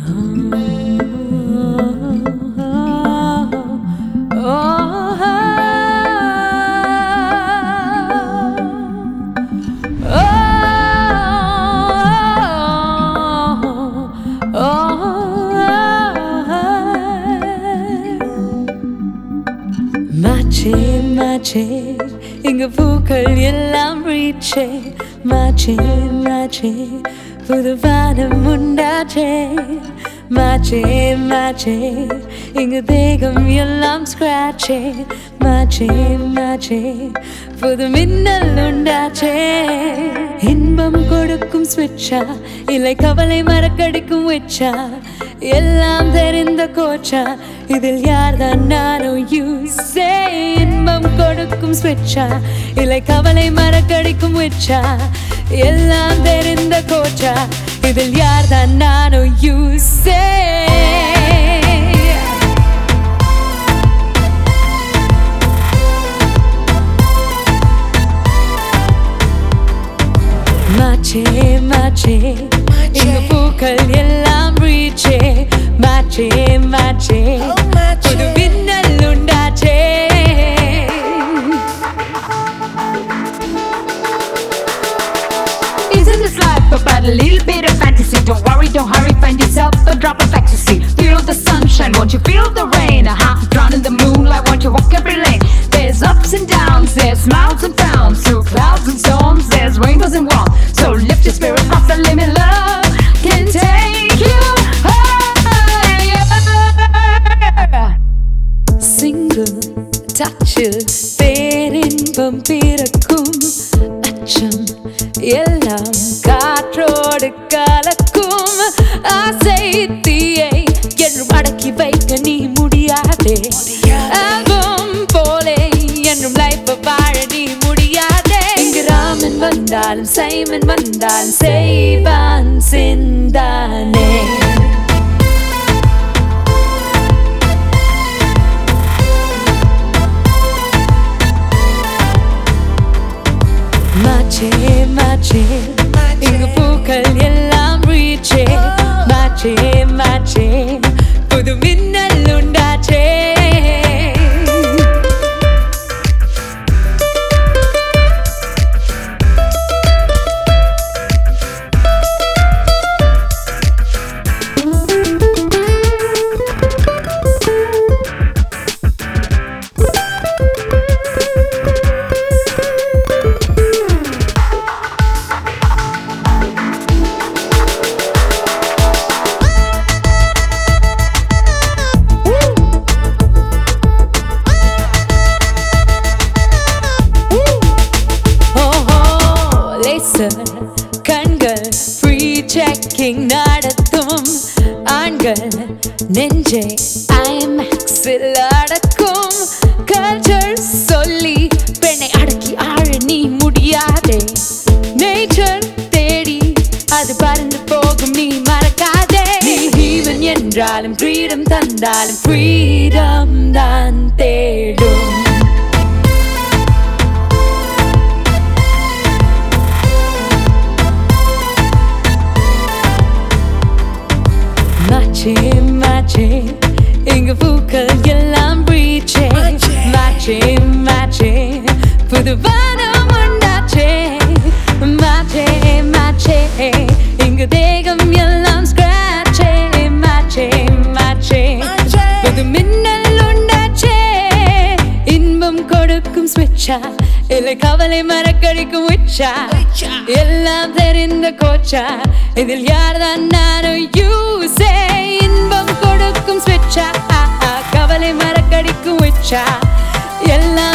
மாச்சே மாச்சே இங்க பூக்கள் எல்லாம் ரீச்சே மாச்சே மாச்சே புது வானம் உண்டாச்சே மாச்சே மாச்சே இங்க தேகம் எல்லாம் ஸ்கிராச்சே மாச்சே மாச்சே புது மின்னல் உண்டாச்சே இன்பம் கொடுக்கும் ஸ்விட்சா இல்லை கவலை மறக்கடிக்கும் விச்சா எல்லாம் தெரிந்த கோச்சா இதில் யார்தான் நானும் யூஸே இன்பம் கொடுக்கும் ஸ்விட்சா இல்லை கவலை மறக்கடிக்கும் விச்சா எல்லாம் தெரிந்த கோச்சா இதில் யார்தான் நானும் யூஸே மாச்சே மாச்சே இங்க பூக்கள் எல்லாம் ரீச்சே மாச்சே மாச்சே புது மின்னல் உண்டாச்சே Isn't this life about a little bit of fantasy? Don't worry, don't hurry, find yourself a drop of ecstasy. Feel the sunshine, won't you feel the rain? Drown in the moonlight, won't you walk every lane? There's ups and downs, there's smiles and frowns, through clouds and storms, there's rainbows and warmth. So lift your spirit off the limit, love can take you higher. Single touchil பேரின்பம் பிறக்கும் அச்சம் எல்லாம் காற்றோடு கலக்கும் ஆசை தீயை என்றும் அடக்கி வைக்க நீ முடியாதே ஆகும் போலே என்றும் லைஃப் வாழ நீ முடியாதே இங்கு ராமன் வந்தாலும் சைமன் வந்தாலும் செய்வான் சிந்தானே மாச்சே மாச்சே இங்கு பூக்கள் எல்லாம் ரீச்சே மாச்சே மாச்சே புது மின்னல் உண்டாச்சே கண்கள் ஃப்ரீ செக்கிங் நடத்தும் ஆண்கள் நெஞ்சை ஐமேக்ஸில் அடக்கும் கல்ச்சர் சொல்லி பெண்ணை அடக்கி ஆழ நீ முடியாதே நேச்சர் தேடி அது பறந்து போகும் நீ மறக்காதே நீ ஹீவன் என்றாலும் ஃப்ரீடம் தந்தாலும் ஃப்ரீடம் தான் தேடும் மாச்சே மாச்சே இங்க பூக்கள் எல்லாம் ரீச்சே மாச்சே மாச்சே புது வானம் உண்டாச்சே மாச்சே மாச்சே இங்க தேகம் எல்லாம் ஸ்கிராச்சே மாச்சே மாச்சே புது மின்னல் உண்டாச்சே இன்பம் கொடுக்கும் ஸ்விட்சா இல்லை கவலை மறக்கடிக்கும் விச்சா எல்லாம் தெரிந்த கோச்சா இதில் யார்தான் நானும் யூஸே இன்பம் கொடுக்கும் ஸ்விட்சா கவலை மறக்கடிக்கும் விச்சா எல்லாம்